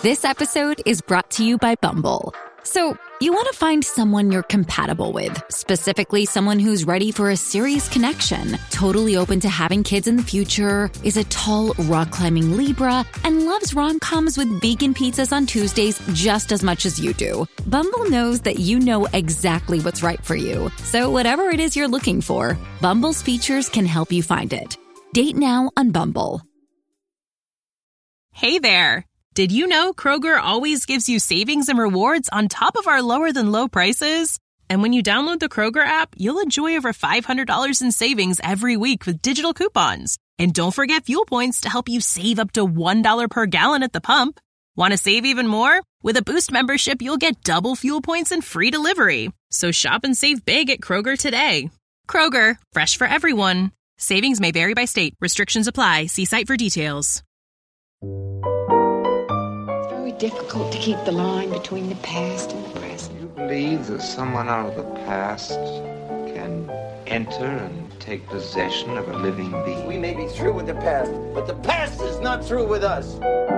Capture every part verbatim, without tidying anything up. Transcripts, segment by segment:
This episode is brought to you by Bumble. So, you want to find someone you're compatible with, specifically someone who's ready for a serious connection, totally open to having kids in the future, is a tall, rock-climbing Libra, and loves rom-coms with vegan pizzas on Tuesdays just as much as you do. Bumble knows that you know exactly what's right for you. So whatever it is you're looking for, Bumble's features can help you find it. Date now on Bumble. Hey there. Did you know Kroger always gives you savings and rewards on top of our lower-than-low prices? And when you download the Kroger app, you'll enjoy over five hundred dollars in savings every week with digital coupons. And don't forget fuel points to help you save up to one dollar per gallon at the pump. Want to save even more? With a Boost membership, you'll get double fuel points and free delivery. So shop and save big at Kroger today. Kroger, fresh for everyone. Savings may vary by state. Restrictions apply. See site for details. Difficult to keep the line between the past and the present. You believe that someone out of the past can enter and take possession of a living being? We may be through with the past, but the past is not through with us.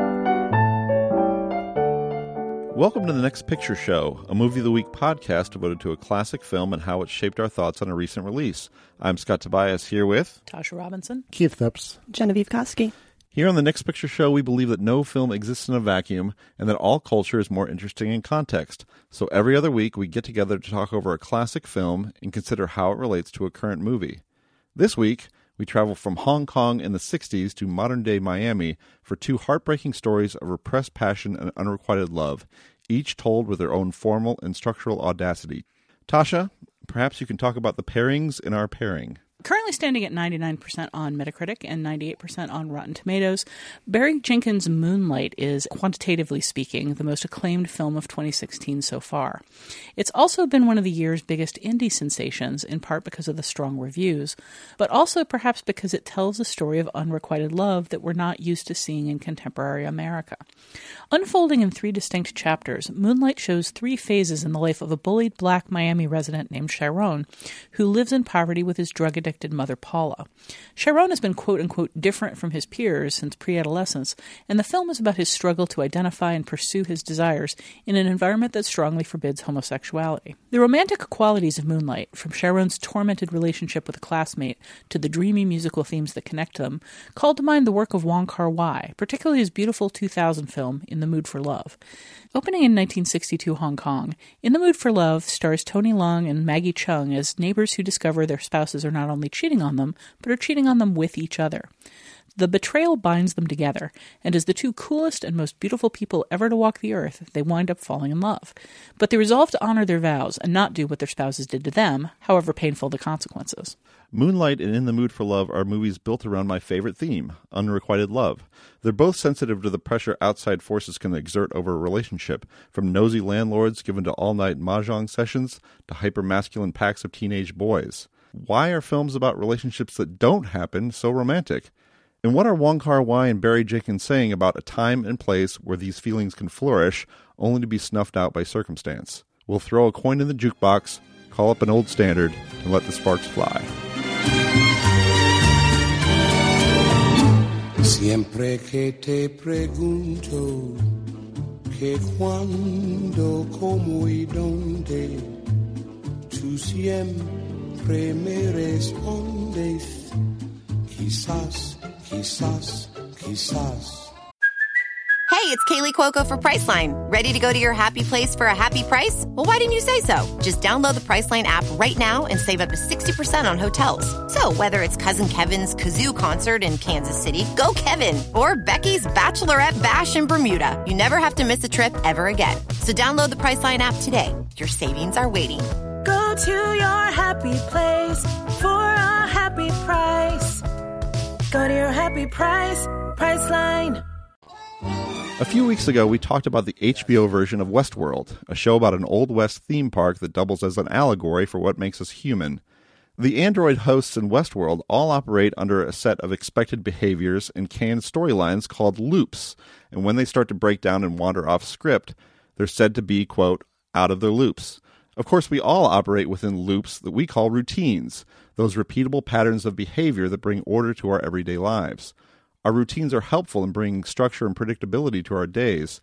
Welcome to The Next Picture Show, a Movie of the Week podcast devoted to a classic film and how it shaped our thoughts on a recent release. I'm Scott Tobias, here with Tasha Robinson, Keith Phipps, Genevieve Koski. Here on The Next Picture Show, we believe that no film exists in a vacuum and that all culture is more interesting in context. So every other week, we get together to talk over a classic film and consider how it relates to a current movie. This week, we travel from Hong Kong in the sixties to modern-day Miami for two heartbreaking stories of repressed passion and unrequited love, each told with their own formal and structural audacity. Tasha, perhaps you can talk about the pairings in our pairing. Currently standing at ninety-nine percent on Metacritic and ninety-eight percent on Rotten Tomatoes, Barry Jenkins' Moonlight is, quantitatively speaking, the most acclaimed film of twenty sixteen so far. It's also been one of the year's biggest indie sensations, in part because of the strong reviews, but also perhaps because it tells a story of unrequited love that we're not used to seeing in contemporary America. Unfolding in three distinct chapters, Moonlight shows three phases in the life of a bullied black Miami resident named Chiron, who lives in poverty with his drug-addicted mother Paula. Chiron has been quote-unquote different from his peers since pre-adolescence, and the film is about his struggle to identify and pursue his desires in an environment that strongly forbids homosexuality. The romantic qualities of Moonlight, from Chiron's tormented relationship with a classmate to the dreamy musical themes that connect them, called to mind the work of Wong Kar-wai, particularly his beautiful two thousand film In the Mood for Love. Opening in nineteen sixty-two Hong Kong, In the Mood for Love stars Tony Leung and Maggie Cheung as neighbors who discover their spouses are not only cheating on them, but are cheating on them with each other. The betrayal binds them together, and as the two coolest and most beautiful people ever to walk the earth, they wind up falling in love. But they resolve to honor their vows and not do what their spouses did to them, however painful the consequences. Moonlight and In the Mood for Love are movies built around my favorite theme, unrequited love. They're both sensitive to the pressure outside forces can exert over a relationship, from nosy landlords given to all-night mahjong sessions to hyper-masculine packs of teenage boys. Why are films about relationships that don't happen so romantic? And what are Wong Kar-wai and Barry Jenkins saying about a time and place where these feelings can flourish, only to be snuffed out by circumstance? We'll throw a coin in the jukebox, call up an old standard, and let the sparks fly. Siempre que te pregunto que cuándo, cómo y dónde, tú siempre me respondes, quizás, quizás, quizás. Hey, it's Kaylee Cuoco for Priceline. Ready to go to your happy place for a happy price? Well, why didn't you say so? Just download the Priceline app right now and save up to sixty percent on hotels. So whether it's Cousin Kevin's Kazoo Concert in Kansas City, go Kevin, or Becky's Bachelorette Bash in Bermuda, you never have to miss a trip ever again. So download the Priceline app today. Your savings are waiting. Go to your happy place for a happy price. Go to your happy price, Priceline. A few weeks ago, we talked about the H B O version of Westworld, a show about an Old West theme park that doubles as an allegory for what makes us human. The android hosts in Westworld all operate under a set of expected behaviors and canned storylines called loops, and when they start to break down and wander off script, they're said to be, quote, out of their loops. Of course, we all operate within loops that we call routines, those repeatable patterns of behavior that bring order to our everyday lives. Our routines are helpful in bringing structure and predictability to our days,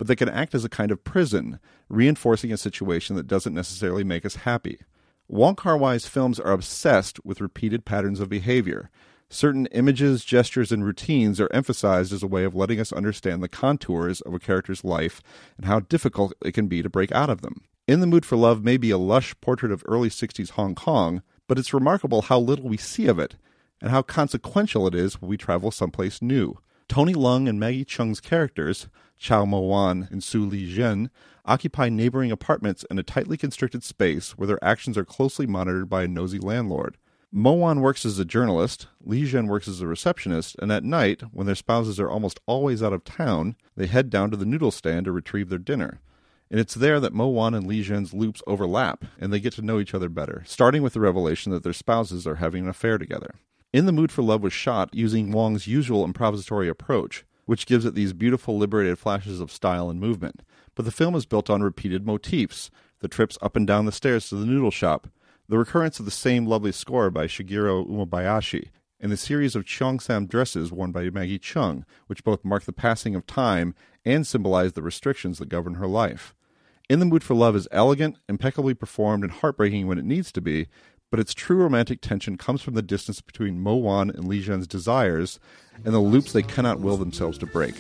but they can act as a kind of prison, reinforcing a situation that doesn't necessarily make us happy. Wong Kar-wai's films are obsessed with repeated patterns of behavior. Certain images, gestures, and routines are emphasized as a way of letting us understand the contours of a character's life and how difficult it can be to break out of them. In the Mood for Love may be a lush portrait of early sixties Hong Kong, but it's remarkable how little we see of it, and how consequential it is when we travel someplace new. Tony Leung and Maggie Cheung's characters, Chow Mo-wan and Su Li-zhen, occupy neighboring apartments in a tightly constricted space where their actions are closely monitored by a nosy landlord. Mo-wan works as a journalist, Li-zhen works as a receptionist, and at night, when their spouses are almost always out of town, they head down to the noodle stand to retrieve their dinner. And it's there that Mo-wan and Li-zhen's loops overlap, and they get to know each other better, starting with the revelation that their spouses are having an affair together. In the Mood for Love was shot using Wong's usual improvisatory approach, which gives it these beautiful liberated flashes of style and movement. But the film is built on repeated motifs, the trips up and down the stairs to the noodle shop, the recurrence of the same lovely score by Shigeru Umebayashi, and the series of Cheongsam dresses worn by Maggie Cheung, which both mark the passing of time and symbolize the restrictions that govern her life. In the Mood for Love is elegant, impeccably performed, and heartbreaking when it needs to be, but its true romantic tension comes from the distance between Mo-wan and Li-zhen's desires and the loops they cannot will themselves to break.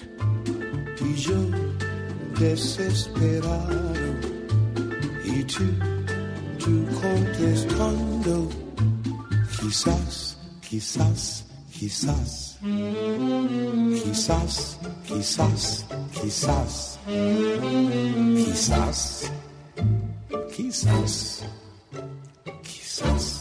Quizás, quizás, quizás. Quizás, quizás, quizás. Quizás, quizás, quizás.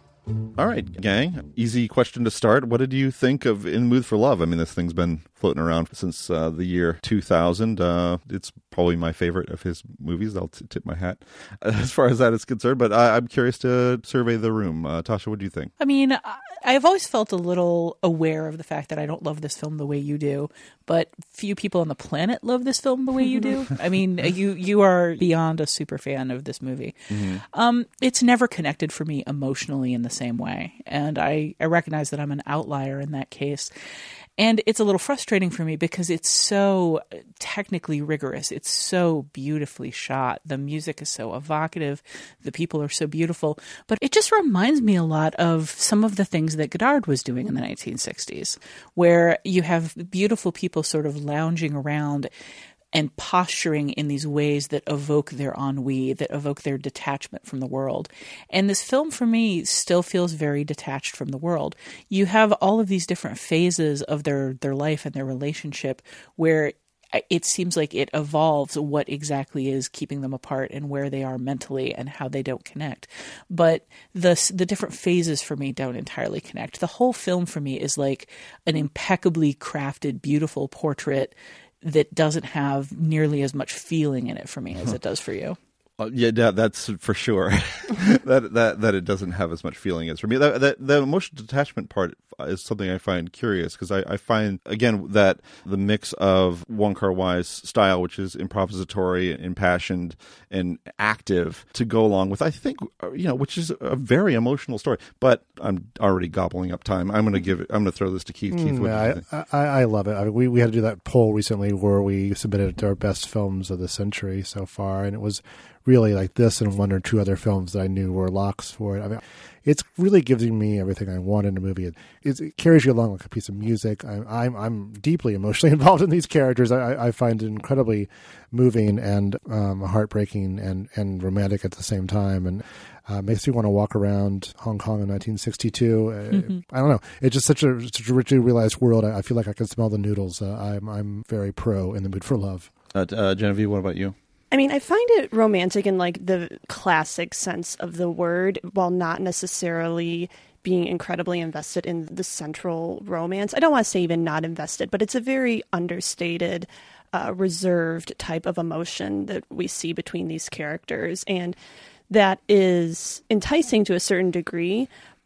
All right, gang. Easy question to start. What did you think of In the Mood for Love? I mean, this thing's been floating around since uh, the year two thousand. Uh, it's probably my favorite of his movies. I'll t- tip my hat as far as that is concerned. But I- I'm curious to survey the room. Uh, Tasha, what do you think? I mean, I- I've always felt a little aware of the fact that I don't love this film the way you do, but few people on the planet love this film the way you do. I mean, you you are beyond a super fan of this movie. Mm-hmm. Um, it's never connected for me emotionally in the same way, and I, I recognize that I'm an outlier in that case. And it's a little frustrating for me because it's so technically rigorous. It's so beautifully shot. The music is so evocative. The people are so beautiful. But it just reminds me a lot of some of the things that Godard was doing in the nineteen sixties, where you have beautiful people sort of lounging around and posturing in these ways that evoke their ennui, that evoke their detachment from the world. And this film, for me, still feels very detached from the world. You have all of these different phases of their, their life and their relationship where it seems like it evolves what exactly is keeping them apart and where they are mentally and how they don't connect. But the the different phases for me don't entirely connect. The whole film for me is like an impeccably crafted, beautiful portrait that doesn't have nearly as much feeling in it for me as it does for you. Uh, yeah, that, that's for sure. that that that it doesn't have as much feeling as for me. That, that the emotional detachment part is something I find curious because I, I find again that the mix of Wong Kar-wai's style, which is improvisatory, impassioned, and active, to go along with I think you know, which is a very emotional story. But I'm already gobbling up time. I'm going to give it. I'm going to throw this to Keith. Keith, mm, what yeah, do you think? I, I, I love it. I mean, we we had to do that poll recently where we submitted our best films of the century so far, and it was really like this and one or two other films that I knew were locks for it. I mean, it's really giving me everything I want in a movie. It, it carries you along like a piece of music. I, I'm I'm deeply emotionally involved in these characters. I, I find it incredibly moving and um, heartbreaking and, and romantic at the same time. And uh, makes me want to walk around Hong Kong in nineteen sixty-two. Mm-hmm. I, I don't know. It's just such a such a richly realized world. I, I feel like I can smell the noodles. Uh, I'm I'm very pro In the Mood for Love. Uh, uh, Genevieve, what about you? I mean, I find it romantic in like the classic sense of the word, while not necessarily being incredibly invested in the central romance. I don't want to say even not invested, but it's a very understated, uh, reserved type of emotion that we see between these characters. And that is enticing to a certain degree, but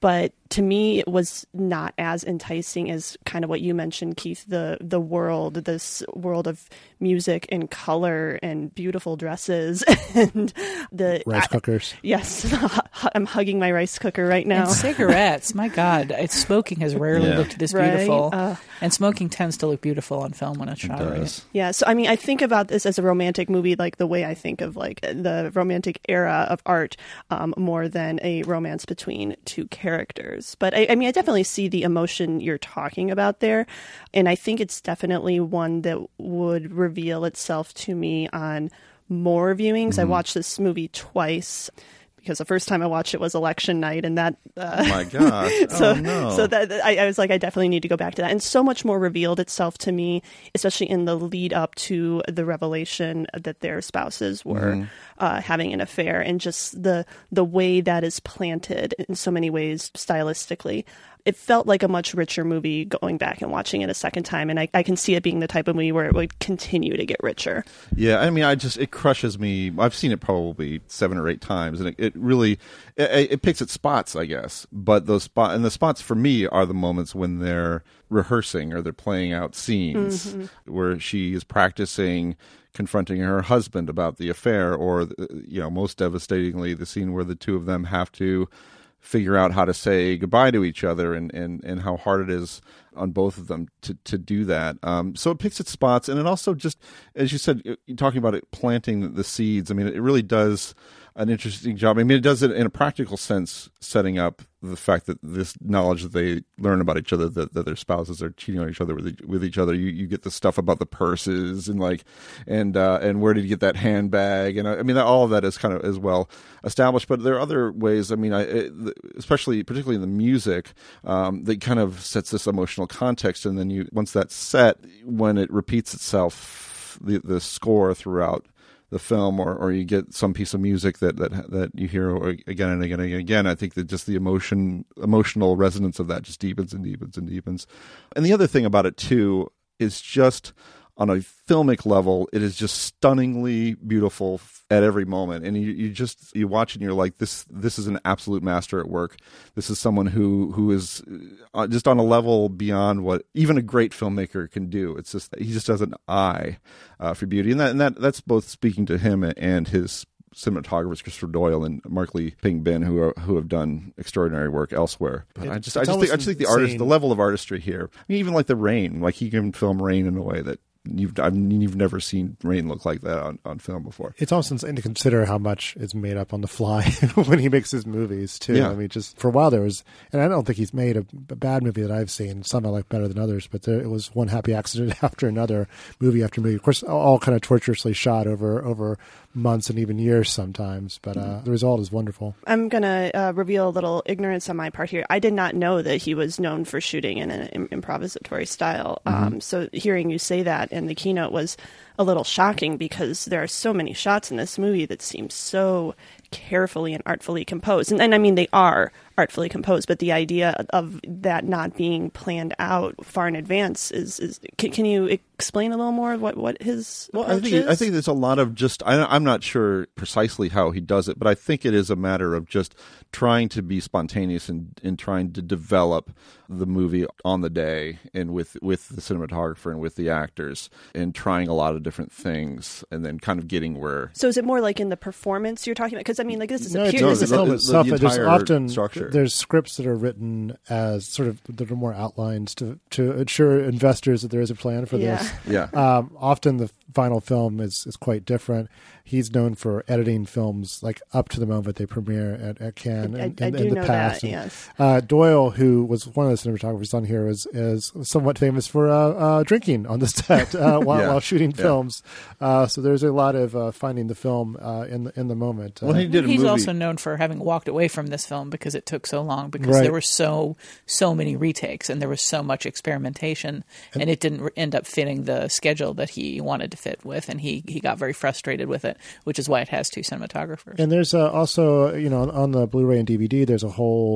to me, it was not as enticing as kind of what you mentioned, Keith, the the world, this world of music and color and beautiful dresses and the rice cookers. I, yes, I'm hugging my rice cooker right now. And cigarettes. My God, it's, smoking has rarely Yeah. looked this Right? beautiful. Uh, and smoking tends to look beautiful on film when it's It shot does. right. Yeah, so I mean, I think about this as a romantic movie, like the way I think of like the romantic era of art, um, more than a romance between two characters. But I, I mean, I definitely see the emotion you're talking about there, and I think it's definitely one that would reveal itself to me on more viewings. Mm-hmm. I watched this movie twice, because the first time I watched it was election night, and that. Uh, Oh my gosh! so, oh no! so that I, I was like, I definitely need to go back to that. And so much more revealed itself to me, especially in the lead up to the revelation that their spouses were Mm-hmm. uh, having an affair, and just the the way that is planted in so many ways stylistically. It felt like a much richer movie going back and watching it a second time, and I, I can see it being the type of movie where it would continue to get richer. Yeah, I mean, I just it crushes me. I've seen it probably seven or eight times, and it, it really it, it picks its spots, I guess. But those spot and the spots for me are the moments when they're rehearsing or they're playing out scenes Mm-hmm. where she is practicing confronting her husband about the affair, or you know, most devastatingly, the scene where the two of them have to figure out how to say goodbye to each other, and, and, and how hard it is on both of them to, to do that. Um, so it picks its spots, and it also just, as you said, you're talking about it planting the seeds. I mean, it really does an interesting job. I mean, it does it in a practical sense, setting up the fact that this knowledge that they learn about each other, that, that their spouses are cheating on each other with each, with each other. You you get the stuff about the purses and like, and uh, and where did you get that handbag? And I, I mean, all of that is kind of as well established. But there are other ways. I mean, I, it, especially particularly in the music, um, that kind of sets this emotional context, and then you once that's set, when it repeats itself, the the score throughout the film, or, or you get some piece of music that, that that you hear again and again and again, I think that just the emotion, emotional resonance of that just deepens and deepens and deepens. And the other thing about it too is just on a filmic level, it is just stunningly beautiful at every moment. And you, you just, you watch it and you're like, this, this is an absolute master at work. This is someone who, who is just on a level beyond what even a great filmmaker can do. It's just, he just has an eye uh, for beauty. And that, and that, that's both speaking to him and his cinematographers, Christopher Doyle and Mark Lee Ping Bin, who are, who have done extraordinary work elsewhere. But It- I just, I it's just think, I almost just think the artist, insane. the level of artistry here, I mean, even like the rain, like he can film rain in a way that you've, I mean, you've never seen rain look like that on, on film before. It's almost insane to consider how much is made up on the fly when he makes his movies too. Yeah. I mean, just for a while there was, and I don't think he's made a, a bad movie that I've seen. Some I like better than others, but there, it was one happy accident after another, movie after movie. Of course, all, all kind of torturously shot over over months and even years sometimes. But uh, the result is wonderful. I'm going to uh, reveal a little ignorance on my part here. I did not know that he was known for shooting in an im- improvisatory style. Mm-hmm. Um, so hearing you say that in the keynote was a little shocking, because there are so many shots in this movie that seem so carefully and artfully composed. And, and I mean, they are artfully composed, but the idea of that not being planned out far in advance is, is can, can you explain a little more what, what his Well, I approach think is? I think there's a lot of just I, I'm not sure precisely how he does it, but I think it is a matter of just trying to be spontaneous and, and trying to develop the movie on the day, and with with the cinematographer and with the actors, and trying a lot of different things, and then kind of getting where. So is it more like in the performance you're talking about? Because I mean, like this is No, a it's pure, no, this the is film the- itself. the There's entire often structure. there's scripts that are written as sort of that are more outlines to to assure investors that there is a plan for Yeah. this. Yeah. Um, often the final film is, is quite different. He's known for editing films like up to the moment they premiere at, at Cannes I- in, I in, do in the know past. that, And, yes. uh, Doyle, who was one of the cinematographers on here, is is somewhat famous for uh, uh, drinking on the set uh, while, Yeah. while shooting Yeah. films. Uh, so there's a lot of uh, finding the film uh, in the in the moment. Uh, Well, he did a He's movie. also known for having walked away from this film because it took so long, because Right. there were so so many retakes and there was so much experimentation, and, it didn't re- end up fitting the schedule that he wanted to fit with, and he, he got very frustrated with it, which is why it has two cinematographers. And there's uh, also, you know, on the Blu-ray and D V D, there's a whole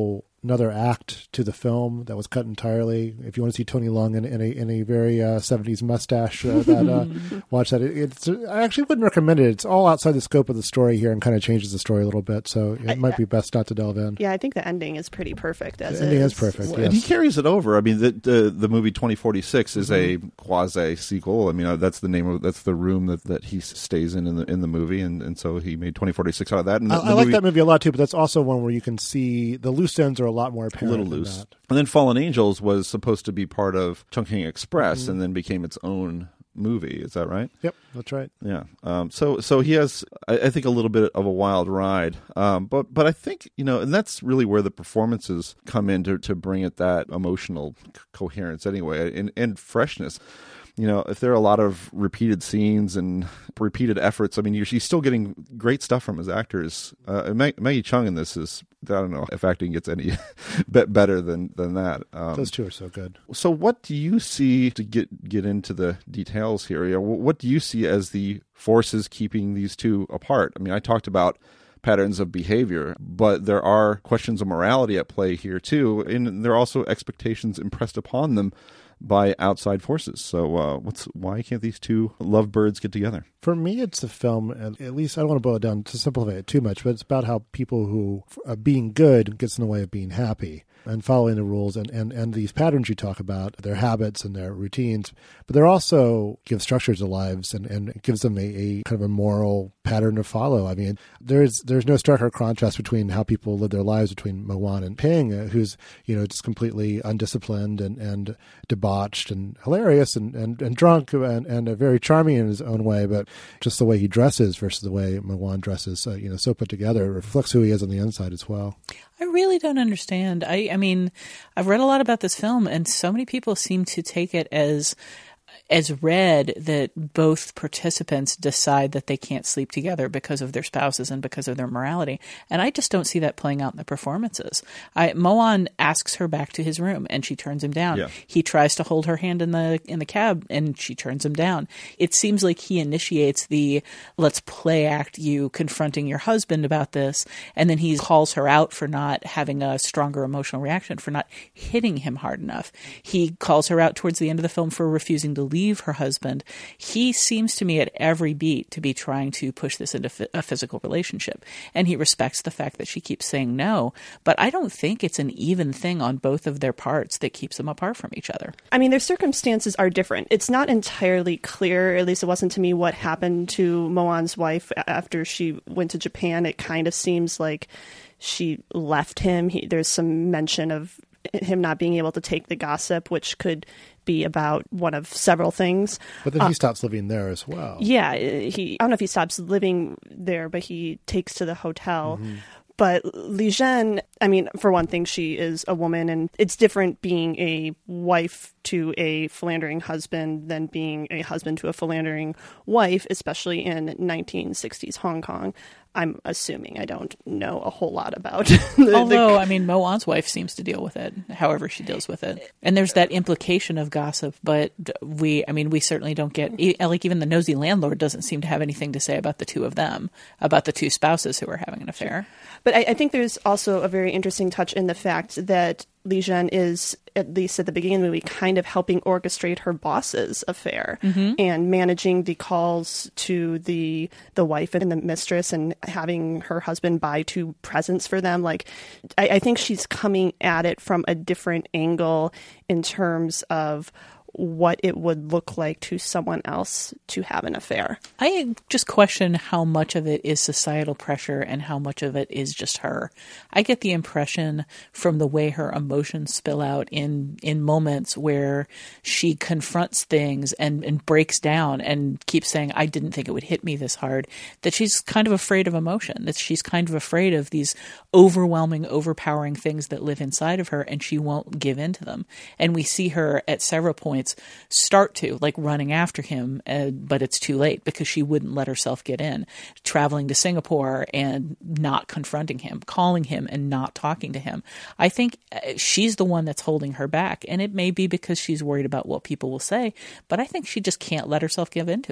another act to the film that was cut entirely. If you want to see Tony Leung in, in a in a very uh, seventies mustache, uh, that uh, watch that. It, it's I actually wouldn't recommend it. It's all outside the scope of the story here and kind of changes the story a little bit. So it I, might be best not to delve in. Yeah, I think the ending is pretty perfect. As the ending is, is perfect. Well, yes. And he carries it over. I mean, the the, the movie twenty forty-six is mm-hmm. a quasi sequel. I mean, uh, that's the name of that's the room that, that he stays in in the in the movie, and, and so he made twenty forty-six out of that. And the, I, the I like movie, that movie a lot too, but that's also one where you can see the loose ends are a lot more apparent. A little loose. That. And then Fallen Angels was supposed to be part of Chungking Express, mm-hmm. and then became its own movie. Is that right? Yep, that's right. Yeah. Um, so so he has, I, I think, a little bit of a wild ride. Um, but but I think, you know, and that's really where the performances come in to, to bring it that emotional c- coherence anyway, and, and freshness. You know, if there are a lot of repeated scenes and repeated efforts, I mean, you're, she's still getting great stuff from his actors. Uh, Mag- Maggie Chung in this is, I don't know if acting gets any bit better than, than that. Um, Those two are so good. So what do you see, to get, get into the details here, you know, what do you see as the forces keeping these two apart? I mean, I talked about patterns of behavior, but there are questions of morality at play here too, and there are also expectations impressed upon them by outside forces. So uh, what's why can't these two lovebirds get together? For me, it's a film, at least I don't want to boil it down to simplify it too much, but it's about how people who uh, being good gets in the way of being happy and following the rules and, and, and these patterns you talk about, their habits and their routines, but they're also give structure to lives and, and it gives them a, a kind of a moral pattern to follow. I mean, there's there's no starker contrast between how people live their lives between Mo-Wan and Ping, uh, who's, you know, just completely undisciplined and, and debauched and hilarious and, and, and drunk and, and uh, very charming in his own way, but just the way he dresses versus the way Mo-Wan dresses, uh, you know, so put together, reflects who he is on the inside as well. I really don't understand. I, I mean, I've read a lot about this film, and so many people seem to take it as as read that both participants decide that they can't sleep together because of their spouses and because of their morality. And I just don't see that playing out in the performances. I, Mo-Wan asks her back to his room and she turns him down. Yeah. He tries to hold her hand in the in the cab and she turns him down. It seems like he initiates the let's play act you confronting your husband about this. And then he calls her out for not having a stronger emotional reaction, for not hitting him hard enough. He calls her out towards the end of the film for refusing to leave her husband. He seems to me at every beat to be trying to push this into f- a physical relationship. And he respects the fact that she keeps saying no. But I don't think it's an even thing on both of their parts that keeps them apart from each other. I mean, their circumstances are different. It's not entirely clear, at least it wasn't to me, what happened to Mo-Wan's wife after she went to Japan. It kind of seems like she left him. He, there's some mention of him not being able to take the gossip, which could be about one of several things. But then uh, he stops living there as well. Yeah, he. I don't know if he stops living there, but he takes to the hotel. Mm-hmm. But Li Zhen, I mean, for one thing, she is a woman, and it's different being a wife to a philandering husband than being a husband to a philandering wife, especially in nineteen sixties Hong Kong. I'm assuming. I don't know a whole lot about the, Although, the... I mean, Mo-Wan's wife seems to deal with it, however she deals with it. And there's that implication of gossip, but we, I mean, we certainly don't get, like even the nosy landlord doesn't seem to have anything to say about the two of them, about the two spouses who are having an affair. But I, I think there's also a very interesting touch in the fact that Li Zhen is, at least at the beginning of the movie, kind of helping orchestrate her boss's affair mm-hmm. and managing the calls to the the wife and the mistress and having her husband buy two presents for them. Like, I, I think she's coming at it from a different angle in terms of what it would look like to someone else to have an affair. I just question how much of it is societal pressure and how much of it is just her. I get the impression from the way her emotions spill out in, in moments where she confronts things and, and breaks down and keeps saying, I didn't think it would hit me this hard, that she's kind of afraid of emotion, that she's kind of afraid of these overwhelming, overpowering things that live inside of her, and she won't give in to them. And we see her at several points start to, like running after him, uh, but it's too late because she wouldn't let herself get in, traveling to Singapore and not confronting him, calling him and not talking to him. I think she's the one that's holding her back, and it may be because she's worried about what people will say, but I think she just can't let herself give into it.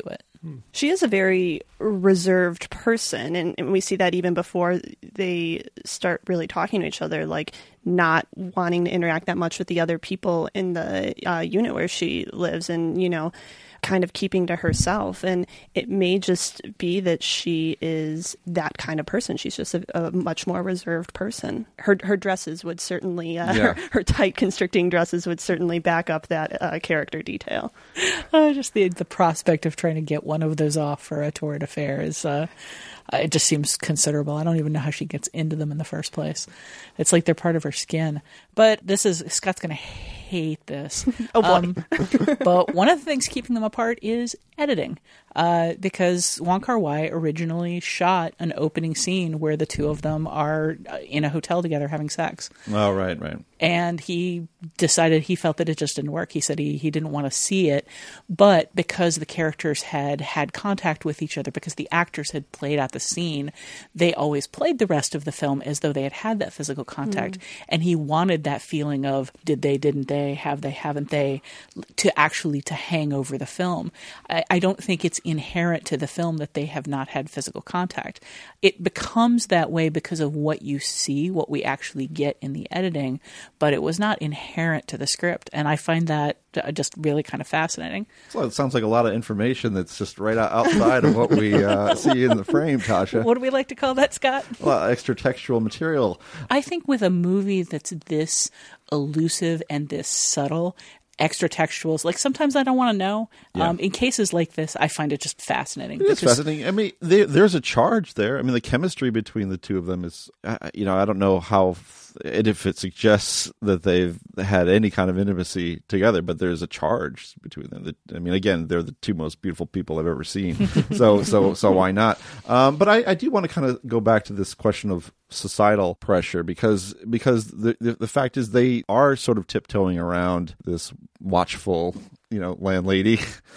She is a very reserved person, and, and we see that even before they start really talking to each other, like not wanting to interact that much with the other people in the uh, unit where she lives, and, you know, kind of keeping to herself. And it may just be that she is that kind of person. She's just a, a much more reserved person. Her her dresses would certainly, uh, Yeah. her, her tight constricting dresses would certainly back up that uh, character detail. Uh, just the the prospect of trying to get one of those off for a torrid affair is, uh, uh, it just seems considerable. I don't even know how she gets into them in the first place. It's like they're part of her skin. But this is, Scott's going to hate this. Oh, boy. Um, but one of the things keeping them apart is editing. Uh, because Wong Kar-wai originally shot an opening scene where the two of them are in a hotel together having sex. Oh, right, right. And he decided he felt that it just didn't work. He said he, he didn't want to see it. But because the characters had had contact with each other, because the actors had played out the scene, they always played the rest of the film as though they had had that physical contact. Mm. And he wanted that feeling of did they, didn't they, have they, haven't they, to actually to hang over the film. I, I don't think it's inherent to the film that they have not had physical contact. It becomes that way because of what you see, what we actually get in the editing, but it was not inherent to the script. And I find that just really kind of fascinating. So it sounds like a lot of information that's just right outside of what we uh, see in the frame, Tasha. What do we like to call that, Scott? A lot of extra textual material. I think with a movie that's this elusive and this subtle, extra textuals, like sometimes I don't want to know. Yeah. Um, in cases like this, I find it just fascinating. It's because- fascinating. I mean, there, there's a charge there. I mean, the chemistry between the two of them is, uh, you know, I don't know how, and if it suggests that they've had any kind of intimacy together, but there's a charge between them. That, I mean, again, they're the two most beautiful people I've ever seen. so, so, so why not? Um, but I, I do want to kind of go back to this question of societal pressure, because because the, the the fact is they are sort of tiptoeing around this watchful, you know, landlady,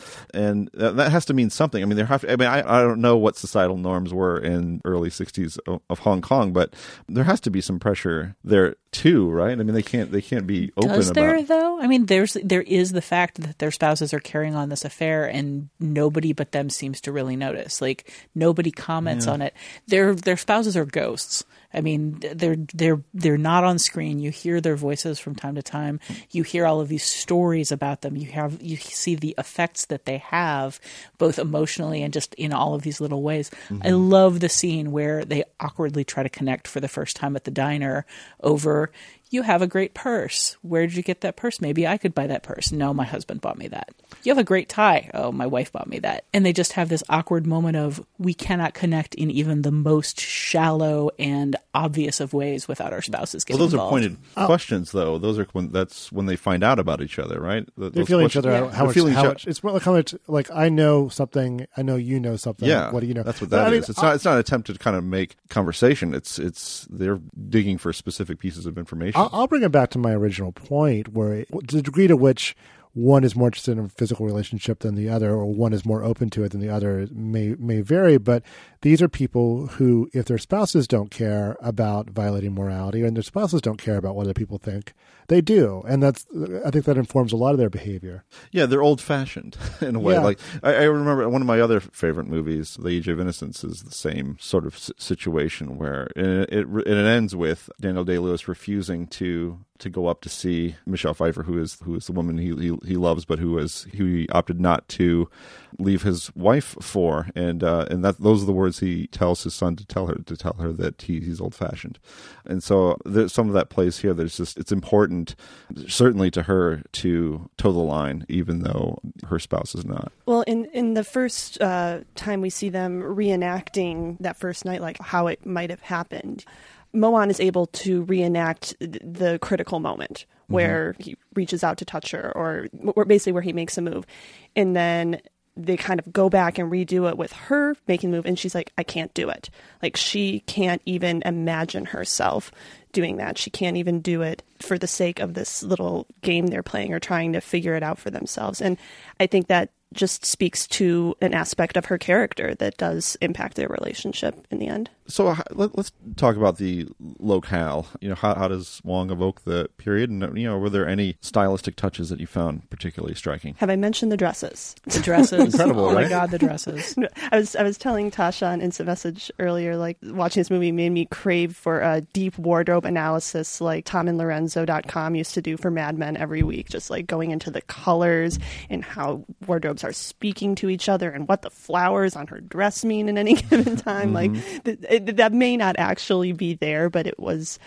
and that, that has to mean something. I mean, there have to, I mean, I, I don't know what societal norms were in early sixties of, of Hong Kong, but there has to be some pressure there too, right? I mean, they can't they can't be open Does there, about. though? I mean, there's there is the fact that their spouses are carrying on this affair, and nobody but them seems to really notice. Like nobody comments Yeah. on it. Their their spouses are ghosts. I mean, they're they're they're not on screen. You hear their voices from time to time. You hear all of these stories about them. You have you see the effects that they have, both emotionally and just in all of these little ways. Mm-hmm. I love the scene where they awkwardly try to connect for the first time at the diner over, you have a great purse. Where did you get that purse? Maybe I could buy that purse. No, my husband bought me that. You have a great tie. Oh, my wife bought me that. And they just have this awkward moment of we cannot connect in even the most shallow and obvious of ways without our spouses getting Well, those involved. are pointed Oh. questions, though. Those are when that's when they find out about each other, right? Th- They're those feeling each questions- other out. How They're much? feeling How each- much? It's like how much. Like I know something. I know you know something. Yeah, What do you know? That's what But, that I mean, is. It's not. It's not an attempt to kind of make conversation. It's. It's. They're digging for specific pieces of information. I'll, I'll bring it back to my original point, where it, the degree to which one is more interested in a physical relationship than the other, or one is more open to it than the other, may may vary. But these are people who, if their spouses don't care about violating morality, and their spouses don't care about what other people think, they do, and that's. I think that informs a lot of their behavior. Yeah, they're old-fashioned in a way. Yeah. Like I, I remember one of my other favorite movies, The Age of Innocence, is the same sort of s- situation where it, it it ends with Daniel Day-Lewis refusing to to go up to see Michelle Pfeiffer, who is who is the woman he he, he loves, but who is who he opted not to leave his wife for, and uh, and that those are the words he tells his son to tell her to tell her that he, he's old-fashioned, and so there's some of that plays here. There's just it's important, certainly to her, to toe the line, even though her spouse is not. Well, in, in the first uh, time we see them reenacting that first night, like how it might have happened, Moan is able to reenact th- the critical moment where mm-hmm. he reaches out to touch her, or, or basically where he makes a move. And then they kind of go back and redo it with her making the move, and she's like, I can't do it. Like, she can't even imagine herself doing that. She can't even do it for the sake of this little game they're playing or trying to figure it out for themselves. And I think that just speaks to an aspect of her character that does impact their relationship in the end. So uh, let, let's talk about the locale. You know, how, how does Wong evoke the period? And, you know, were there any stylistic touches that you found particularly striking? Have I mentioned the dresses? The dresses. Incredible, oh right? my God, the dresses. I was I was telling Tasha on Instant Message earlier, like, watching this movie made me crave for a deep wardrobe analysis like Tom and Lorenzo dot com used to do for Mad Men every week, just like going into the colors and how wardrobes are speaking to each other and what the flowers on her dress mean in any given time. Mm-hmm. Like, th- it, that may not actually be there, but it was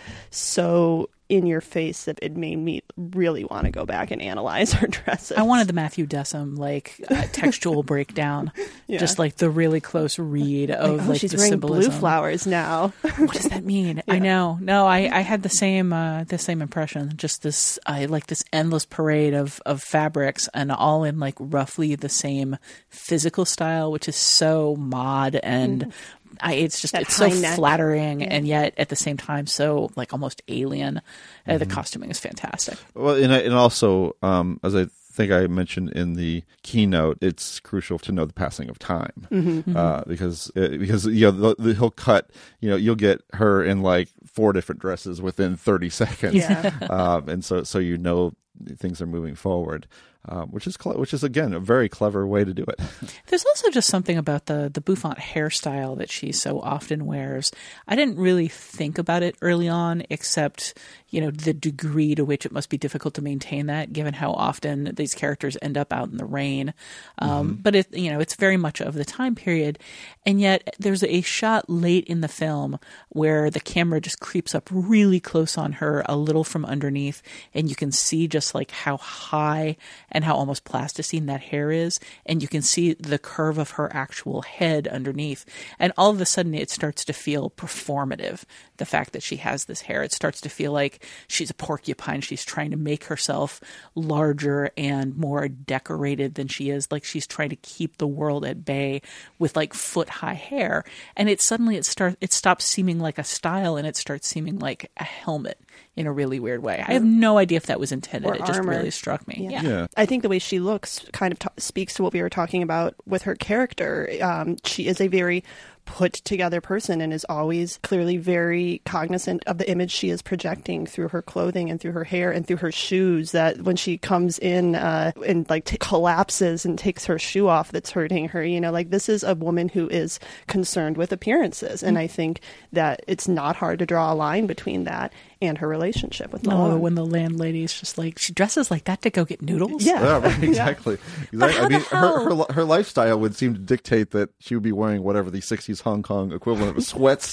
so in your face that it made me really want to go back and analyze her dresses. I wanted the Matthew Dessum like uh, textual breakdown, yeah. just like the really close read of like, oh, like she's the wearing symbolism. blue flowers now. What does that mean? Yeah. I know. No, I, I had the same uh, the same impression. Just this, I like this endless parade of of fabrics, and all in like roughly the same physical style, which is so mod and. Mm. I, it's just that it's so neck. flattering, yeah. and yet at the same time so like almost alien. Mm-hmm. Uh, the costuming is fantastic. Well, and, and also um, as I think I mentioned in the keynote, it's crucial to know the passing of time mm-hmm. uh, because uh, because you know the, the, he'll cut. You know, you'll get her in like four different dresses within thirty seconds, yeah. um, and so so you know things are moving forward. Um, which is cl- which is again a very clever way to do it. There's also just something about the the bouffant hairstyle that she so often wears. I didn't really think about it early on, except you know the degree to which it must be difficult to maintain that, given how often these characters end up out in the rain. Um, mm-hmm. But it you know it's very much of the time period, and yet there's a shot late in the film where the camera just creeps up really close on her, a little from underneath, and you can see just like how high and how almost plasticine that hair is. And you can see the curve of her actual head underneath. And all of a sudden it starts to feel performative, the fact that she has this hair. It starts to feel like she's a porcupine. She's trying to make herself larger and more decorated than she is. Like she's trying to keep the world at bay with like foot high hair. And it suddenly it starts, it stops seeming like a style and it starts seeming like a helmet in a really weird way. I have no idea if that was intended. Or it just armor. really struck me. Yeah. Yeah. Yeah. I think the way she looks kind of t- speaks to what we were talking about with her character. Um, she is a very put together person and is always clearly very cognizant of the image she is projecting through her clothing and through her hair and through her shoes, that when she comes in uh, and like t- collapses and takes her shoe off that's hurting her, you know, like this is a woman who is concerned with appearances. And I think that it's not hard to draw a line between that and her relationship with Noah. Oh, when the landlady is just like, she dresses like that to go get noodles? Yeah. Yeah, right, exactly. But exactly. how I mean, the hell? her, her her lifestyle would seem to dictate that she would be wearing whatever the sixties Hong Kong equivalent of sweats.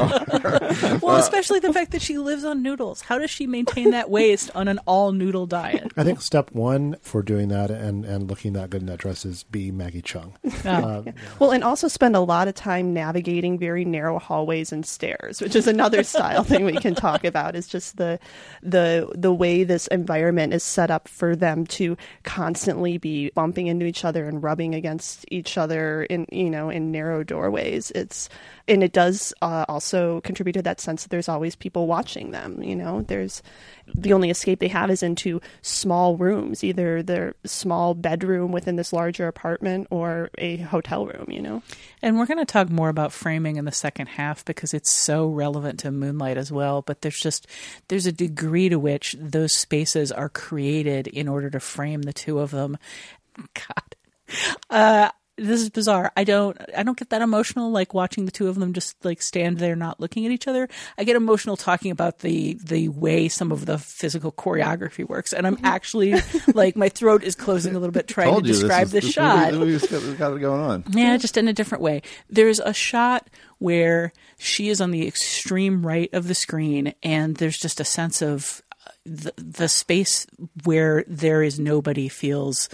Well, especially the fact that she lives on noodles. How does she maintain that waist on an all noodle diet? I think step one for doing that and, and looking that good in that dress is be Maggie Chung. Oh. Uh, Yeah. Well, and also spend a lot of time navigating very narrow hallways and stairs, which is another style thing we can talk about. Is just the the the way this environment is set up for them to constantly be bumping into each other and rubbing against each other in you know in narrow doorways. It's and it does uh, also contribute to that sense that there's always people watching them. You know, there's the only escape they have is into small rooms, either their small bedroom within this larger apartment or a hotel room, you know? And we're going to talk more about framing in the second half because it's so relevant to Moonlight as well. But there's just, there's a degree to which those spaces are created in order to frame the two of them. God. Uh, This is bizarre. I don't I don't get that emotional like watching the two of them just like stand there not looking at each other. I get emotional talking about the the way some of the physical choreography works. And I'm actually like my throat is closing a little bit trying to Told you, describe this, this, is, this shot. Movie, this movie's got, got it going on. Yeah, just in a different way. There's a shot where she is on the extreme right of the screen and there's just a sense of the, the space where there is nobody feels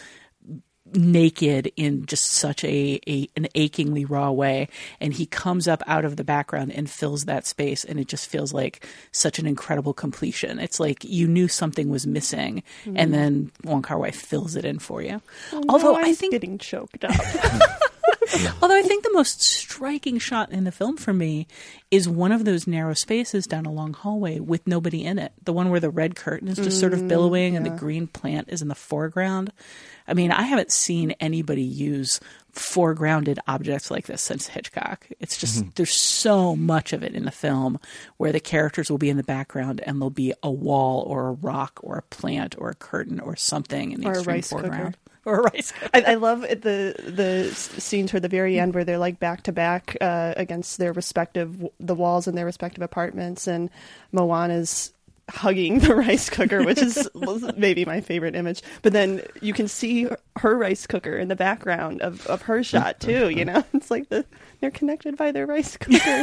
naked in just such a, a an achingly raw way, and he comes up out of the background and fills that space, and it just feels like such an incredible completion. It's like you knew something was missing, mm. and then Wong Kar-wai fills it in for you. Oh, Although no, I think getting choked up. Although I think the most striking shot in the film for me is one of those narrow spaces down a long hallway with nobody in it. The one where the red curtain is just mm, sort of billowing yeah. and the green plant is in the foreground. I mean, I haven't seen anybody use foregrounded objects like this since Hitchcock. It's just, mm-hmm. there's so much of it in the film where the characters will be in the background and there'll be a wall or a rock or a plant or a curtain or something in the or extreme a rice foreground. Cooker. Or a rice cooker. I, I love it, the the scenes toward the very end where they're like back to back uh, against their respective the walls in their respective apartments, and Moana's hugging the rice cooker, which is maybe my favorite image. But then you can see her, her rice cooker in the background of, of her shot too. You know, it's like the they're connected by their rice cookers.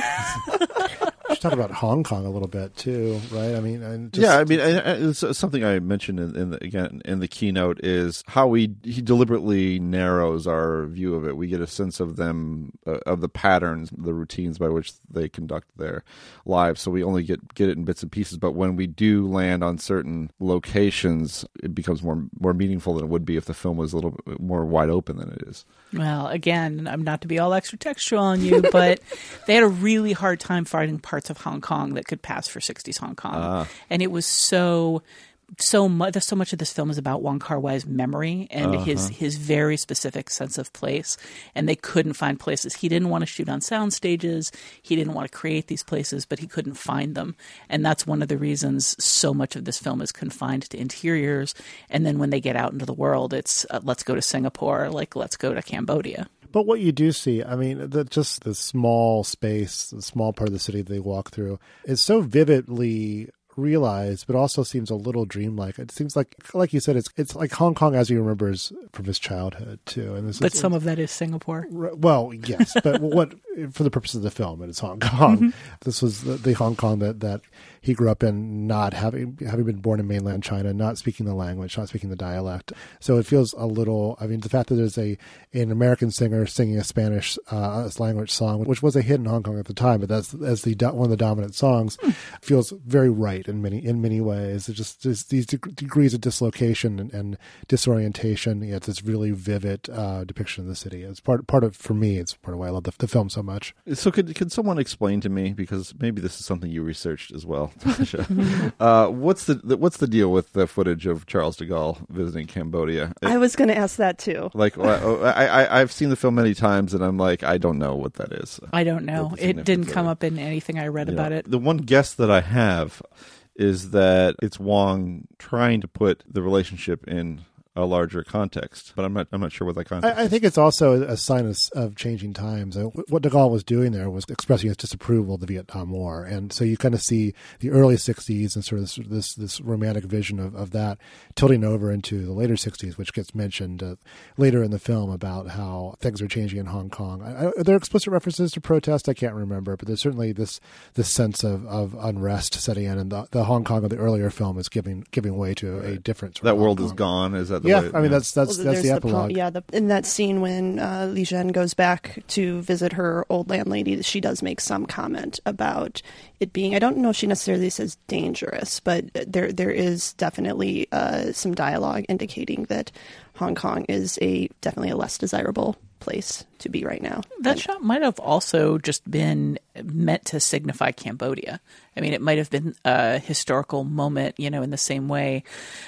We should talk about Hong Kong a little bit too, right? I mean, and just, yeah, I mean, it's something I mentioned in, in the, again in the keynote is how he he deliberately narrows our view of it. We get a sense of them, uh, of the patterns, the routines by which they conduct their lives. So we only get get it in bits and pieces. But when we do land on certain locations, it becomes more more meaningful than it would be if the film was a little bit more wide open than it is. Well, again, I'm not to be all extra textual on you, but they had a really hard time finding parts of Hong Kong that could pass for sixties Hong Kong. Ah. And it was so... So much, so much of this film is about Wong Kar-wai's memory and uh-huh. his his very specific sense of place. And they couldn't find places. He didn't want to shoot on sound stages. He didn't want to create these places, but he couldn't find them. And that's one of the reasons so much of this film is confined to interiors. And then when they get out into the world, it's uh, let's go to Singapore, like let's go to Cambodia. But what you do see, I mean, the, just the small space, the small part of the city they walk through, is so vividly realized, but also seems a little dreamlike. It seems like, like you said, it's it's like Hong Kong as he remembers from his childhood too. And this but is, some of that is Singapore. Well, yes, but what for the purpose of the film, it is Hong Kong. Mm-hmm. This was the, the Hong Kong that that he grew up in, not having having been born in mainland China, not speaking the language, not speaking the dialect. So it feels a little. I mean, the fact that there's a an American singer singing a Spanish uh, language song, which was a hit in Hong Kong at the time, but that's as the one of the dominant songs, mm. feels very right in many in many ways. It's just, just these deg- degrees of dislocation and, and disorientation. Yet this really vivid uh, depiction of the city. It's part part of for me. It's part of why I love the, the film so much. So could could someone explain to me, because maybe this is something you researched as well, Tasha. uh, what's the, the what's the deal with the footage of Charles de Gaulle visiting Cambodia? It, I was going to ask that too. Like I, I I've seen the film many times, and I'm like, I don't know what that is. I don't know. It didn't come up in anything I read yeah. about it. The one guess that I have is that it's Wong trying to put the relationship in a larger context, but I'm not. I'm not sure what that context. I, I think it's also a sign of, of changing times. Uh, what de Gaulle was doing there was expressing his disapproval of the Vietnam War, and so you kind of see the early sixties and sort of this this, this romantic vision of, of that tilting over into the later sixties, which gets mentioned uh, later in the film about how things are changing in Hong Kong. I, I, are there explicit references to protest? I can't remember, but there's certainly this this sense of, of unrest setting in, and the, the Hong Kong of the earlier film is giving giving way to a different sort that of world Hong is Kong. Gone. Is that the yeah, way, I mean, yeah. that's that's well, that's the the epilogue. Po- yeah, the, in that scene when uh, Li Zhen goes back to visit her old landlady, she does make some comment about it being, I don't know if she necessarily says dangerous, but there there is definitely uh, some dialogue indicating that Hong Kong is a definitely a less desirable place to be right now. That and, shot might have also just been meant to signify Cambodia. I mean, it might have been a historical moment, you know, in the same way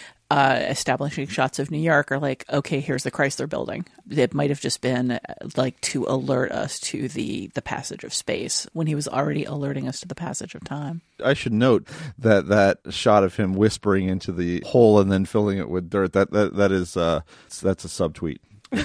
uh, establishing shots of New York are like, okay, here's the Chrysler Building. It might have just been like to alert us to the, the passage of space when he was already alerting us to the passage of time. I should note that that shot of him whispering into the hole and then filling it with dirt, that that, that is uh, that's a subtweet.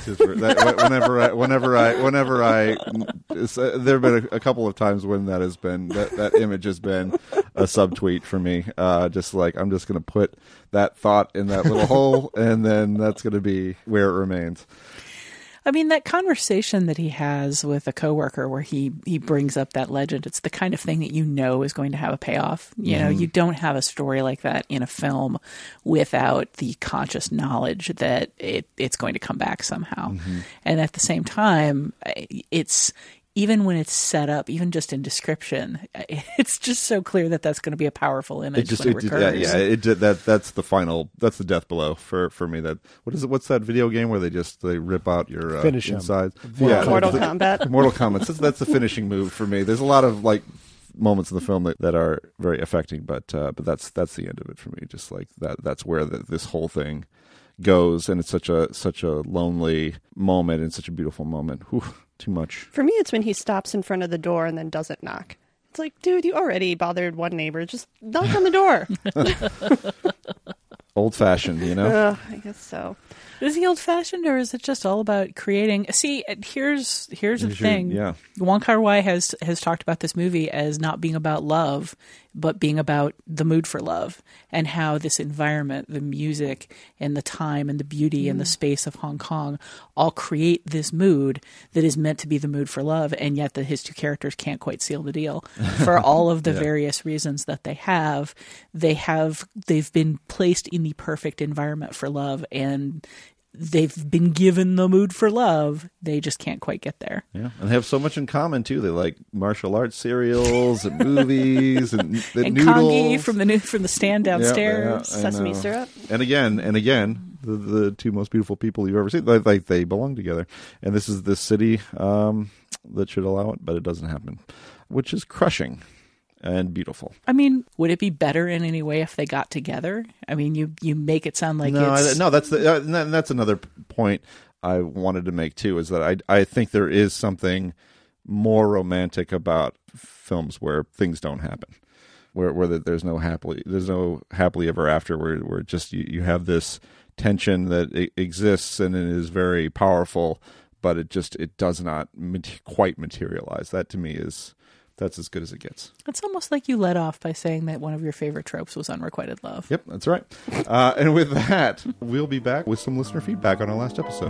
that, whenever I, whenever I, whenever I, uh, there have been a, a couple of times when that has been that, that image has been a subtweet for me. Uh, just like I'm just going to put that thought in that little hole, and then that's going to be where it remains. I mean, that conversation that he has with a coworker where he, he brings up that legend, it's the kind of thing that you know is going to have a payoff. You know, mm-hmm. you don't have a story like that in a film without the conscious knowledge that it, it's going to come back somehow. Mm-hmm. And at the same time, it's even when it's set up, even just in description, it's just so clear that that's going to be a powerful image It just, when it, it, recurs. yeah, yeah, it did that. That's the final. That's the death blow for, for me. That what is it? What's that video game where they just they rip out your uh, Finish 'em. insides? Mortal Yeah, Mortal the- Kombat. Mortal Kombat. That's, that's the finishing move for me. There's a lot of like moments in the film that, that are very affecting, but uh, but that's that's the end of it for me. Just like that. That's where the, this whole thing goes, and it's such a such a lonely moment and such a beautiful moment. Whew, too much. For me, it's when he stops in front of the door and then doesn't knock. It's like, dude, you already bothered one neighbor. Just knock on the door. Old fashioned, you know. Uh, I guess so. Is he old-fashioned, or is it just all about creating? See, here's here's the Here's your- thing. yeah. Wong Kar-wai has has talked about this movie as not being about love, but being about the mood for love, and how this environment, the music, and the time, and the beauty, and the space of Hong Kong all create this mood that is meant to be the mood for love, and yet that his two characters can't quite seal the deal for all of the Yeah. various reasons that they have. They have they've been placed in the perfect environment for love, and they've been given the mood for love. They just can't quite get there. Yeah, and they have so much in common too. They like martial arts cereals and movies and, the And noodles. Kongi from the new from the stand Yeah, downstairs. yeah, I Sesame know. syrup. And again, and again, the, the two most beautiful people you've ever seen. Like, like they belong together. And this is the city um, that should allow it, but it doesn't happen, which is crushing and beautiful. I mean, would it be better in any way if they got together? I mean, you you make it sound like no, it's I, no, that's the, uh, and that- and that's another point I wanted to make too. Is that I I think there is something more romantic about films where things don't happen, where where there's no happily there's no happily ever after, where where just you, you have this tension that e- exists and it is very powerful, but it just it does not mat- quite materialize. That to me is. That's as good as it gets. It's almost like you led off by saying that one of your favorite tropes was unrequited love. Yep, that's right. Uh, and with that, we'll be back with some listener feedback on our last episode.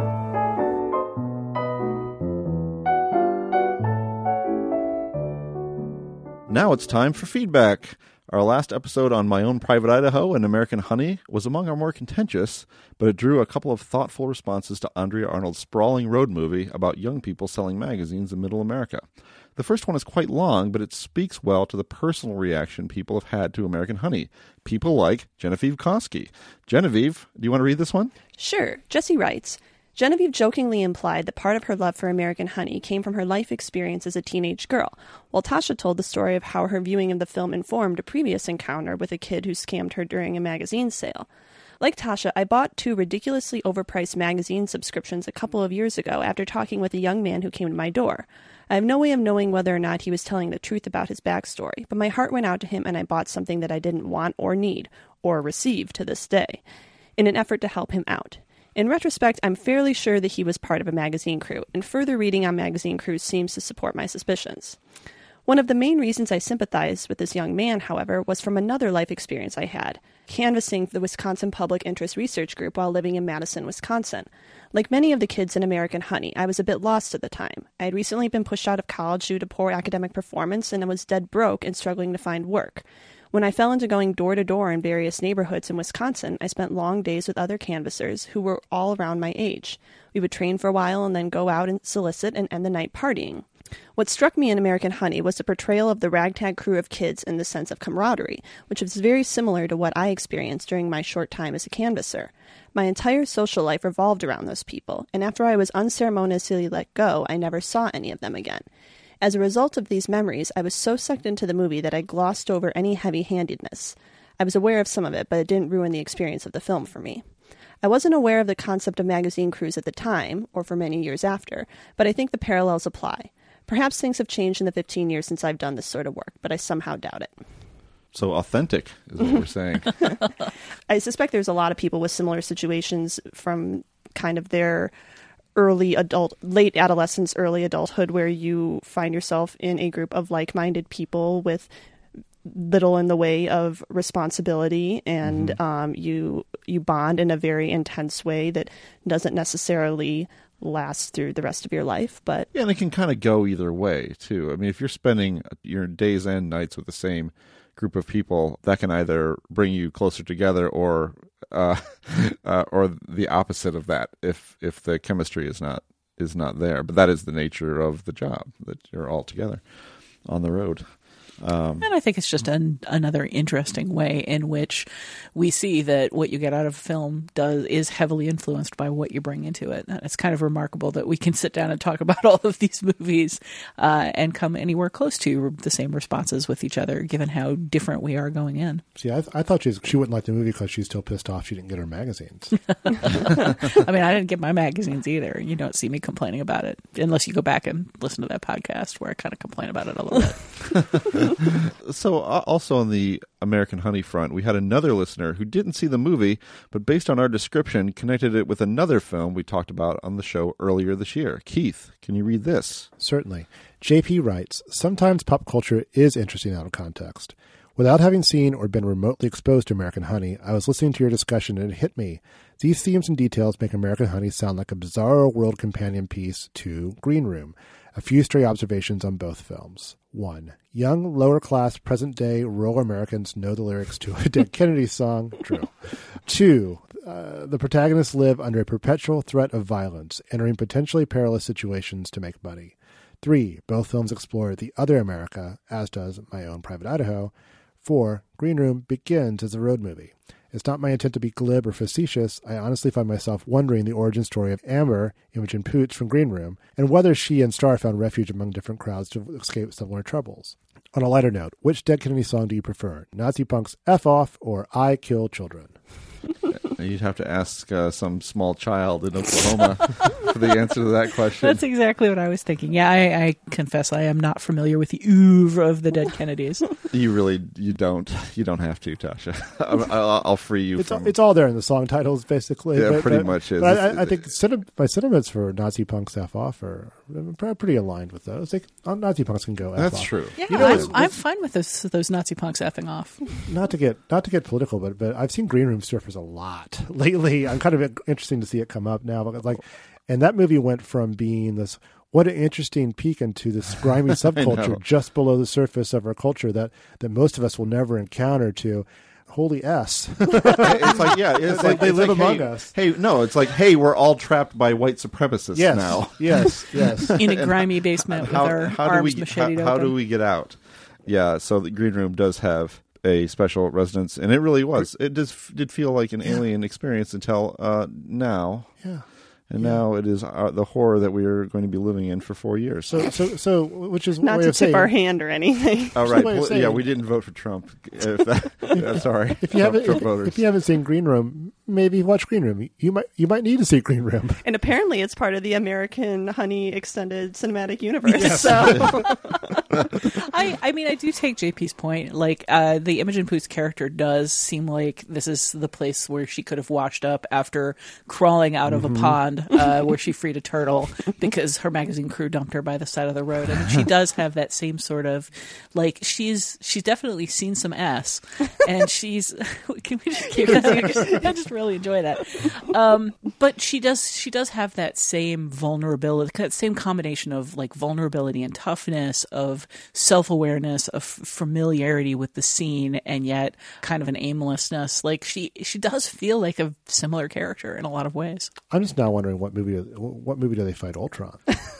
Now it's time for feedback. Our last episode on My Own Private Idaho and American Honey was among our more contentious, but it drew a couple of thoughtful responses to Andrea Arnold's sprawling road movie about young people selling magazines in Middle America. The first one is quite long, but it speaks well to the personal reaction people have had to American Honey. People like Genevieve Koski. Genevieve, do you want to read this one? Sure. Jesse writes, Genevieve jokingly implied that part of her love for American Honey came from her life experience as a teenage girl, while Tasha told the story of how her viewing of the film informed a previous encounter with a kid who scammed her during a magazine sale. Like Tasha, I bought two ridiculously overpriced magazine subscriptions a couple of years ago after talking with a young man who came to my door. I have no way of knowing whether or not he was telling the truth about his backstory, but my heart went out to him and I bought something that I didn't want or need, or receive to this day, in an effort to help him out. In retrospect, I'm fairly sure that he was part of a magazine crew, and further reading on magazine crews seems to support my suspicions. One of the main reasons I sympathized with this young man, however, was from another life experience I had, canvassing the Wisconsin Public Interest Research Group while living in Madison, Wisconsin. Like many of the kids in American Honey, I was a bit lost at the time. I had recently been pushed out of college due to poor academic performance, and I was dead broke and struggling to find work. When I fell into going door to door in various neighborhoods in Wisconsin, I spent long days with other canvassers who were all around my age. We would train for a while and then go out and solicit and end the night partying. What struck me in American Honey was the portrayal of the ragtag crew of kids in the sense of camaraderie, which was very similar to what I experienced during my short time as a canvasser. My entire social life revolved around those people, and after I was unceremoniously let go, I never saw any of them again. As a result of these memories, I was so sucked into the movie that I glossed over any heavy-handedness. I was aware of some of it, but it didn't ruin the experience of the film for me. I wasn't aware of the concept of magazine crews at the time, or for many years after, but I think the parallels apply. Perhaps things have changed in the fifteen years since I've done this sort of work, but I somehow doubt it. So authentic is what we're saying. I suspect there's a lot of people with similar situations from kind of their early adult, late adolescence, early adulthood, where you find yourself in a group of like-minded people with little in the way of responsibility, and mm-hmm. um, you you bond in a very intense way that doesn't necessarily last through the rest of your life. But yeah, and it can kind of go either way too. I mean, if you're spending your days and nights with the same group of people, that can either bring you closer together or uh, uh, or the opposite of that if if the chemistry is not is not there. But that is the nature of the job, that you're all together on the road. Um, and I think it's just an, another interesting way in which we see that what you get out of film does is heavily influenced by what you bring into it. And it's kind of remarkable that we can sit down and talk about all of these movies uh, and come anywhere close to the same responses with each other, given how different we are going in. See, I, I thought she, was, she wouldn't like the movie because she's still pissed off she didn't get her magazines. I mean, I didn't get my magazines either. You don't see me complaining about it, unless you go back and listen to that podcast where I kind of complain about it a little bit. So uh, also on the American Honey front, we had another listener who didn't see the movie, but based on our description, connected it with another film we talked about on the show earlier this year. Keith, can you read this? Certainly. J P writes, sometimes pop culture is interesting out of context. Without having seen or been remotely exposed to American Honey, I was listening to your discussion and it hit me. These themes and details make American Honey sound like a bizarro world companion piece to Green Room. A few stray observations on both films. One, young, lower-class, present-day rural Americans know the lyrics to a Dead Kennedy song. True. Two, uh, the protagonists live under a perpetual threat of violence, entering potentially perilous situations to make money. Three, both films explore the other America, as does My Own Private Idaho. Four, Green Room begins as a road movie. It's not my intent to be glib or facetious. I honestly find myself wondering the origin story of Amber, Imogen Poots from Green Room, and whether she and Star found refuge among different crowds to escape similar troubles. On a lighter note, which Dead Kennedy song do you prefer? Nazi Punk's F Off or I Kill Children? You'd have to ask uh, some small child in Oklahoma for the answer to that question. That's exactly what I was thinking. Yeah, I, I confess I am not familiar with the oeuvre of the Dead Kennedys. You really, you don't, you don't have to, Tasha. I'll, I'll free you it's from. All, it's all there in the song titles, basically. Yeah, but, pretty but, much is. But I, I think senti- my sentiments for Nazi Punk's F Off are pretty aligned with those. Like, Nazi Punks can go F That's off. true. Yeah, you know, I'm, it's, I'm fine with those those Nazi punks effing off. Not to get not to get political, but but I've seen Green Room surfers a lot lately. I'm kind of interesting to see it come up now, because like, and that movie went from being this what an interesting peek into this grimy subculture just below the surface of our culture that that most of us will never encounter to. Holy S. It's like, yeah, it's they, like they it's live like, among hey, us. Hey, no, it's like, hey, we're all trapped by white supremacists yes, now. Yes, yes. In a grimy basement how, with our how arms do we, macheted how, how open. do we get out? Yeah, so the Green Room does have a special residence, and it really was. It just did feel like an yeah. alien experience until uh, now. Yeah. And yeah. now it is uh, the horror that we are going to be living in for four years. So, so, so, which is not way to of tip saying, our hand or anything. Oh, right. Well, yeah, we didn't vote for Trump. If that, yeah, sorry, if you haven't, Trump if, voters. if you haven't seen Green Room, maybe watch Green Room. You might, you might need to see Green Room. And apparently, it's part of the American Honey extended cinematic universe. Yes. So, I, I mean, I do take J P's point. Like, uh, the Imogen Poots character does seem like this is the place where she could have washed up after crawling out of Mm-hmm. a pond uh, where she freed a turtle because her magazine crew dumped her by the side of the road. I mean, she does have that same sort of, like, she's she's definitely seen some ass, and she's. Can we just keep that? I just, I just really enjoy that. Um, but she does she does have that same vulnerability, that same combination of like vulnerability and toughness, of self-awareness, of familiarity with the scene, and yet kind of an aimlessness. Like she she does feel like a similar character in a lot of ways. I'm just now wondering what movie what movie do they fight Ultron?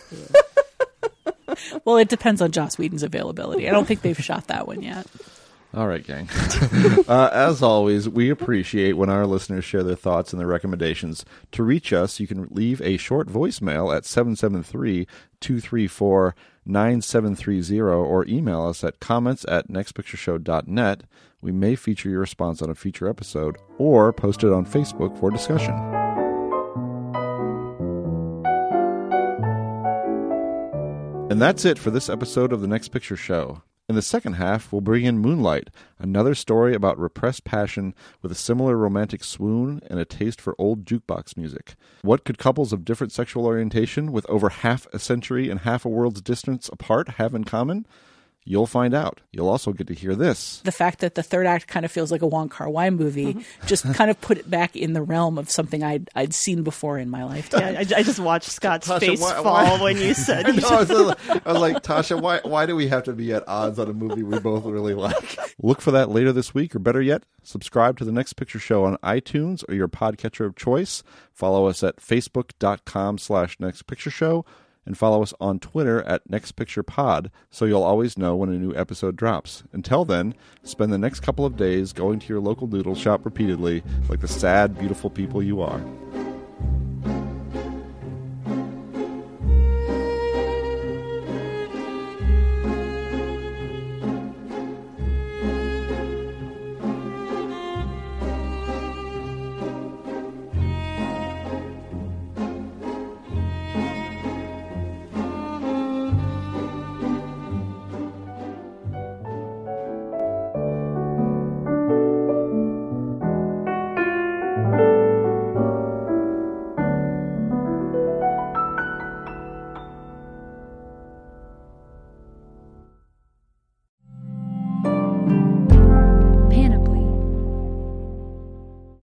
Well, it depends on Joss Whedon's availability. I don't think they've shot that one yet. All right, gang. uh, as always, we appreciate when our listeners share their thoughts and their recommendations. To reach us, you can leave a short voicemail at seven seven three, two three four, nine seven three zero or email us at comments at next picture show dot net. We may feature your response on a future episode or post it on Facebook for discussion. And that's it for this episode of The Next Picture Show. In the second half, we'll bring in Moonlight, another story about repressed passion with a similar romantic swoon and a taste for old jukebox music. What could couples of different sexual orientation with over half a century and half a world's distance apart have in common? You'll find out. You'll also get to hear this. The fact that the third act kind of feels like a Wong Kar-wai movie mm-hmm. just kind of put it back in the realm of something I'd, I'd seen before in my lifetime. Yeah, I, I just watched Scott's Tasha, face why, fall why? when you said I, know, I, was, I was like, Tasha, why, why do we have to be at odds on a movie we both really like? Look for that later this week, or better yet, subscribe to The Next Picture Show on iTunes or your podcatcher of choice. Follow us at facebook.com slash Next Picture Show. And follow us on Twitter at Next Picture Pod, so you'll always know when a new episode drops. Until then, spend the next couple of days going to your local noodle shop repeatedly like the sad, beautiful people you are.